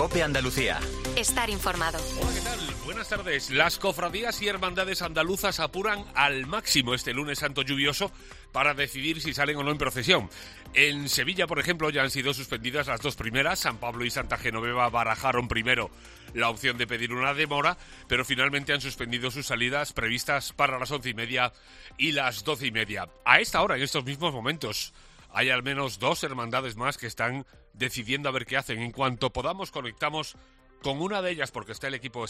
COPE Andalucía. Estar informado. Hola, ¿qué tal? Buenas tardes. Las cofradías y hermandades andaluzas apuran al máximo este lunes santo lluvioso para decidir si salen o no en procesión. En Sevilla, por ejemplo, ya han sido suspendidas las dos primeras. San Pablo y Santa Genoveva barajaron primero la opción de pedir una demora, pero finalmente han suspendido sus salidas previstas para las 11:30 y las 12:30. A esta hora, en estos mismos momentos, hay al menos dos hermandades más que están decidiendo a ver qué hacen. En cuanto podamos, conectamos con una de ellas, porque está el equipo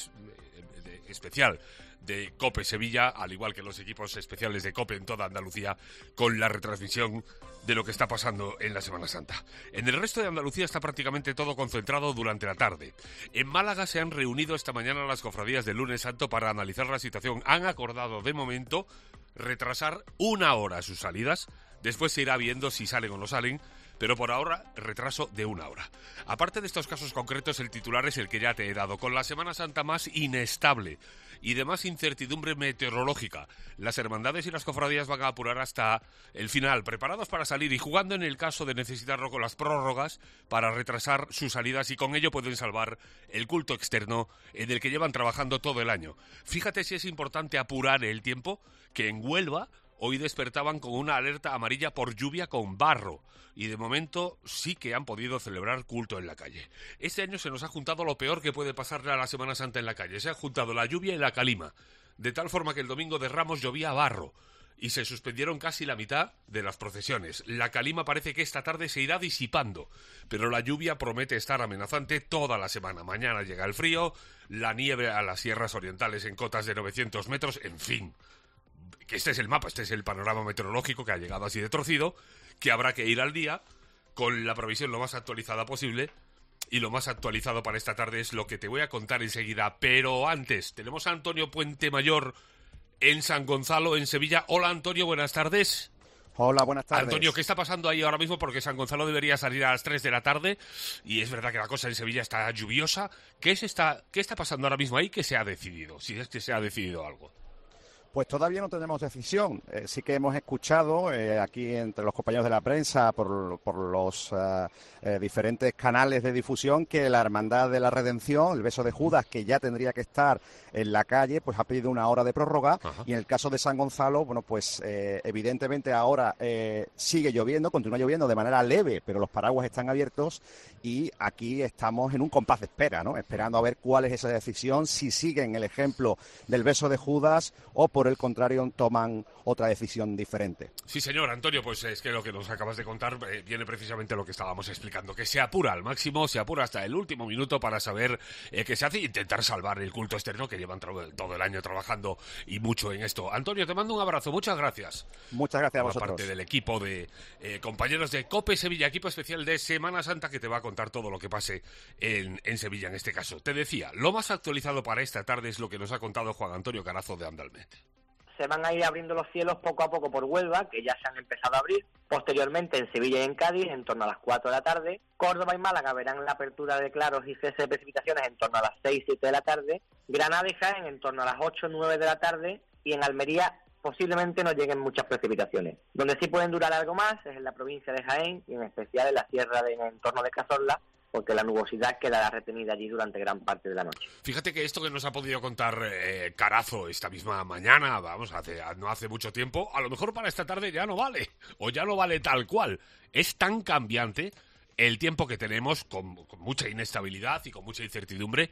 especial de COPE Sevilla, al igual que los equipos especiales de COPE en toda Andalucía, con la retransmisión de lo que está pasando en la Semana Santa. En el resto de Andalucía está prácticamente todo concentrado durante la tarde. En Málaga se han reunido esta mañana las cofradías del lunes santo para analizar la situación. Han acordado, de momento, retrasar 1 hora sus salidas. Después se irá viendo si salen o no salen, pero por ahora retraso de 1 hora. Aparte de estos casos concretos, el titular es el que ya te he dado. Con la Semana Santa más inestable y de más incertidumbre meteorológica, las hermandades y las cofradías van a apurar hasta el final, preparados para salir y jugando en el caso de necesitarlo con las prórrogas para retrasar sus salidas, y con ello pueden salvar el culto externo en el que llevan trabajando todo el año. Fíjate si es importante apurar el tiempo, que en Huelva hoy despertaban con una alerta amarilla por lluvia con barro, y de momento sí que han podido celebrar culto en la calle. Este año se nos ha juntado lo peor que puede pasarle a la Semana Santa en la calle. Se ha juntado la lluvia y la calima, de tal forma que el domingo de Ramos llovía barro y se suspendieron casi la mitad de las procesiones. La calima parece que esta tarde se irá disipando, pero la lluvia promete estar amenazante toda la semana. Mañana llega el frío, la nieve a las sierras orientales en cotas de 900 metros, en fin. Que este es el mapa, este es el panorama meteorológico que ha llegado así de torcido, que habrá que ir al día con la provisión lo más actualizada posible, y lo más actualizado para esta tarde es lo que te voy a contar enseguida. Pero antes, tenemos a Antonio Puentemayor en San Gonzalo, en Sevilla. Hola, Antonio, buenas tardes. Hola, buenas tardes. Antonio, ¿qué está pasando ahí ahora mismo? Porque San Gonzalo debería salir a las 3 de la tarde y es verdad que la cosa en Sevilla está lluviosa. ¿Qué está pasando ahora mismo ahí? ¿Qué se ha decidido? Si es que se ha decidido algo. Pues todavía no tenemos decisión. Sí que hemos escuchado aquí entre los compañeros de la prensa, por los diferentes canales de difusión, que la Hermandad de la Redención, el Beso de Judas, que ya tendría que estar en la calle, pues ha pedido 1 hora de prórroga. Ajá. Y en el caso de San Gonzalo, bueno, pues evidentemente ahora sigue lloviendo, continúa lloviendo de manera leve, pero los paraguas están abiertos y aquí estamos en un compás de espera, ¿no? Esperando a ver cuál es esa decisión, si siguen el ejemplo del Beso de Judas o por el contrario toman otra decisión diferente. Sí, señor. Antonio, pues es que lo que nos acabas de contar viene precisamente a lo que estábamos explicando, que se apura al máximo, se apura hasta el último minuto para saber qué se hace e intentar salvar el culto externo, que llevan todo el año trabajando y mucho en esto. Antonio, te mando un abrazo, muchas gracias. Muchas gracias a vosotros. Parte del equipo de compañeros de COPE Sevilla, equipo especial de Semana Santa, que te va a contar todo lo que pase en Sevilla en este caso. Te decía, lo más actualizado para esta tarde es lo que nos ha contado Juan Antonio Carazo de Andalmete. Se van a ir abriendo los cielos poco a poco por Huelva, que ya se han empezado a abrir. Posteriormente en Sevilla y en Cádiz, en torno a las 4 de la tarde. Córdoba y Málaga verán la apertura de claros y cese de precipitaciones en torno a las 6, 7 de la tarde. Granada y Jaén en torno a las 8, 9 de la tarde. Y en Almería posiblemente no lleguen muchas precipitaciones. Donde sí pueden durar algo más es en la provincia de Jaén y en especial en la sierra en entorno de Cazorla, porque la nubosidad quedará retenida allí durante gran parte de la noche. Fíjate que esto que nos ha podido contar Carazo esta misma mañana, no hace mucho tiempo, a lo mejor para esta tarde ya no vale, o ya no vale tal cual. Es tan cambiante el tiempo que tenemos, con mucha inestabilidad y con mucha incertidumbre,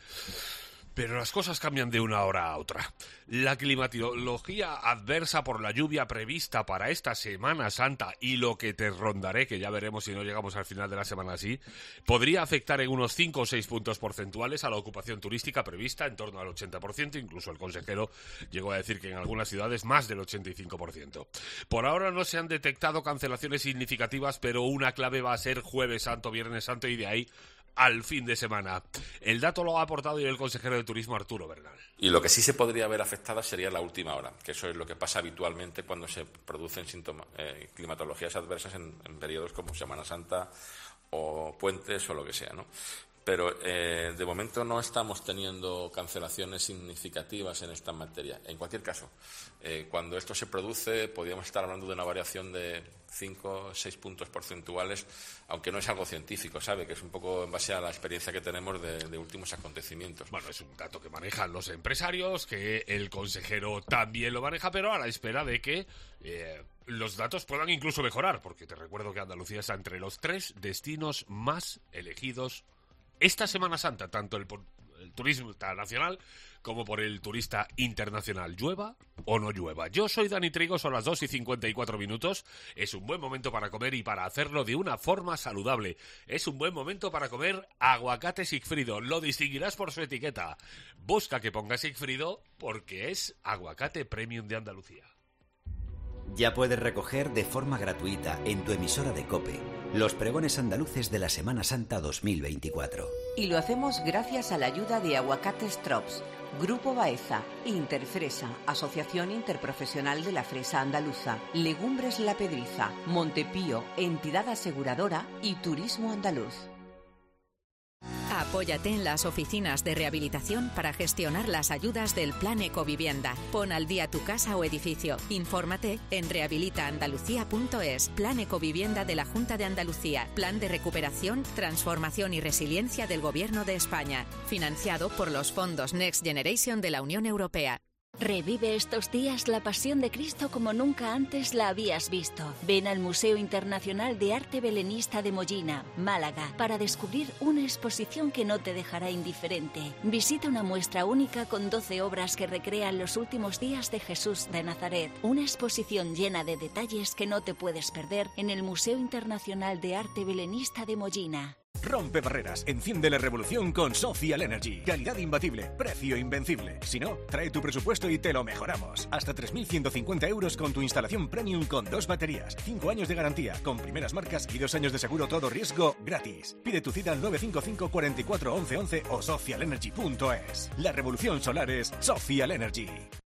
pero las cosas cambian de una hora a otra. La climatología adversa por la lluvia prevista para esta Semana Santa y lo que te rondaré, que ya veremos si no llegamos al final de la semana así, podría afectar en unos 5 o 6 puntos porcentuales a la ocupación turística prevista en torno al 80%. Incluso el consejero llegó a decir que en algunas ciudades más del 85%. Por ahora no se han detectado cancelaciones significativas, pero una clave va a ser Jueves Santo, Viernes Santo y de ahí al fin de semana. El dato lo ha aportado hoy el consejero de Turismo, Arturo Bernal. Y lo que sí se podría ver afectada sería la última hora, que eso es lo que pasa habitualmente cuando se producen climatologías adversas en periodos como Semana Santa o puentes o lo que sea, ¿no? Pero de momento no estamos teniendo cancelaciones significativas en esta materia. En cualquier caso, cuando esto se produce, podríamos estar hablando de una variación de 5 o 6 puntos porcentuales, aunque no es algo científico, ¿sabe? Que es un poco en base a la experiencia que tenemos de últimos acontecimientos. Bueno, es un dato que manejan los empresarios, que el consejero también lo maneja, pero a la espera de que los datos puedan incluso mejorar, porque te recuerdo que Andalucía está entre los 3 destinos más elegidos esta Semana Santa, tanto el turista nacional como por el turista internacional, llueva o no llueva. Yo soy Dani Trigo, son las 2:54. Es un buen momento para comer y para hacerlo de una forma saludable. Es un buen momento para comer aguacate Sigfrido. Lo distinguirás por su etiqueta. Busca que ponga Sigfrido porque es aguacate premium de Andalucía. Ya puedes recoger de forma gratuita en tu emisora de COPE los pregones andaluces de la Semana Santa 2024. Y lo hacemos gracias a la ayuda de Aguacates Trops, Grupo Baeza, Interfresa, Asociación Interprofesional de la Fresa Andaluza, Legumbres La Pedriza, Montepío, Entidad Aseguradora y Turismo Andaluz. Apóyate en las oficinas de rehabilitación para gestionar las ayudas del Plan Ecovivienda. Pon al día tu casa o edificio. Infórmate en rehabilitaandalucía.es. Plan Ecovivienda de la Junta de Andalucía. Plan de recuperación, transformación y resiliencia del Gobierno de España. Financiado por los fondos Next Generation de la Unión Europea. Revive estos días la Pasión de Cristo como nunca antes la habías visto. Ven al Museo Internacional de Arte Belenista de Mollina, Málaga, para descubrir una exposición que no te dejará indiferente. Visita una muestra única con 12 obras que recrean los últimos días de Jesús de Nazaret. Una exposición llena de detalles que no te puedes perder en el Museo Internacional de Arte Belenista de Mollina. Rompe barreras, enciende la revolución con Social Energy. Calidad imbatible, precio invencible. Si no, trae tu presupuesto y te lo mejoramos. Hasta 3.150 euros con tu instalación premium con 2 baterías, 5 años de garantía, con primeras marcas y 2 años de seguro todo riesgo gratis. Pide tu cita al 955 44 11 11 o socialenergy.es. La revolución solar es Social Energy.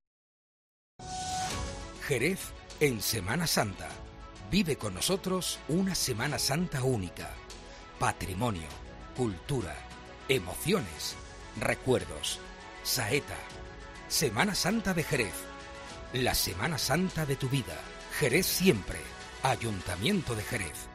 Jerez en Semana Santa. Vive con nosotros una Semana Santa única. Patrimonio, cultura, emociones, recuerdos. Saeta. Semana Santa de Jerez. La Semana Santa de tu vida. Jerez siempre. Ayuntamiento de Jerez.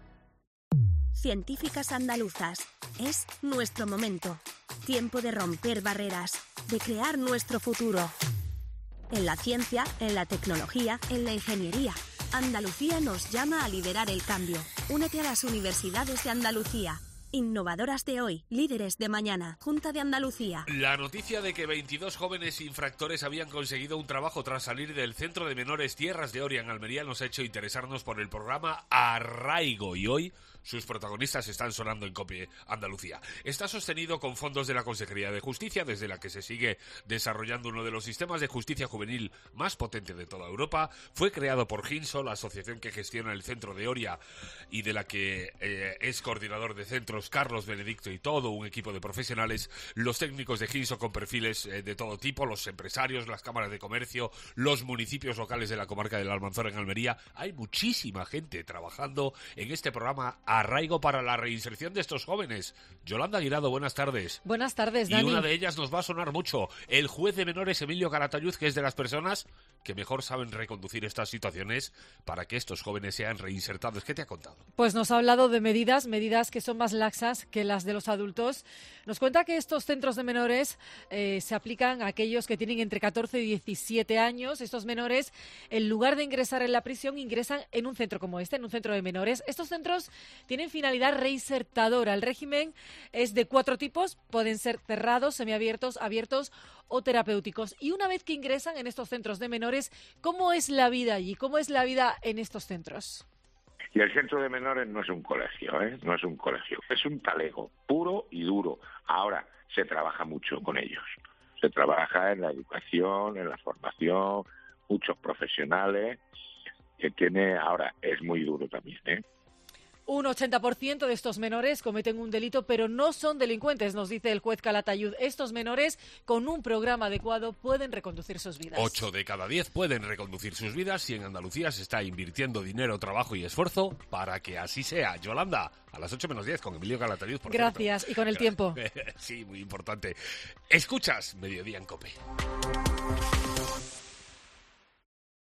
Científicas andaluzas. Es nuestro momento. Tiempo de romper barreras, de crear nuestro futuro. En la ciencia, en la tecnología, en la ingeniería. Andalucía nos llama a liderar el cambio. Únete a las universidades de Andalucía. Innovadoras de hoy, líderes de mañana. Junta de Andalucía. La noticia de que 22 jóvenes infractores habían conseguido un trabajo tras salir del Centro de Menores Tierras de Oria en Almería nos ha hecho interesarnos por el programa Arraigo y hoy sus protagonistas están sonando en COPE Andalucía. Está sostenido con fondos de la Consejería de Justicia, desde la que se sigue desarrollando uno de los sistemas de justicia juvenil más potente de toda Europa. Fue creado por Ginso, la asociación que gestiona el centro de Oria y de la que es coordinador de centros Carlos Benedicto y todo un equipo de profesionales, los técnicos de Ginso con perfiles de todo tipo, los empresarios, las cámaras de comercio, los municipios locales de la comarca del Almanzora en Almería. Hay muchísima gente trabajando en este programa Arraigo para la reinserción de estos jóvenes. Yolanda Guirado, buenas tardes. Buenas tardes, Dani. Y una de ellas nos va a sonar mucho. El juez de menores Emilio Caratayud, que es de las personas que mejor saben reconducir estas situaciones para que estos jóvenes sean reinsertados. ¿Qué te ha contado? Pues nos ha hablado de medidas que son más laxas que las de los adultos. Nos cuenta que estos centros de menores se aplican a aquellos que tienen entre 14 y 17 años. Estos menores, en lugar de ingresar en la prisión, ingresan en un centro como este, en un centro de menores. Estos centros tienen finalidad reinsertadora. El régimen es de 4 tipos. Pueden ser cerrados, semiabiertos, abiertos o terapéuticos. Y una vez que ingresan en estos centros de menores, ¿cómo es la vida allí? ¿Cómo es la vida en estos centros? Y el centro de menores no es un colegio, no es un colegio, es un talego puro y duro. Ahora, se trabaja mucho con ellos. Se trabaja en la educación, en la formación, muchos profesionales que tiene. Ahora, es muy duro también, Un 80% de estos menores cometen un delito, pero no son delincuentes, nos dice el juez Calatayud. Estos menores, con un programa adecuado, pueden reconducir sus vidas. 8 de cada 10 pueden reconducir sus vidas y en Andalucía se está invirtiendo dinero, trabajo y esfuerzo para que así sea. Yolanda, a las 8 menos 10 con Emilio Calatayud, por Gracias, cierto. Y con el tiempo. Sí, muy importante. Escuchas Mediodía en COPE.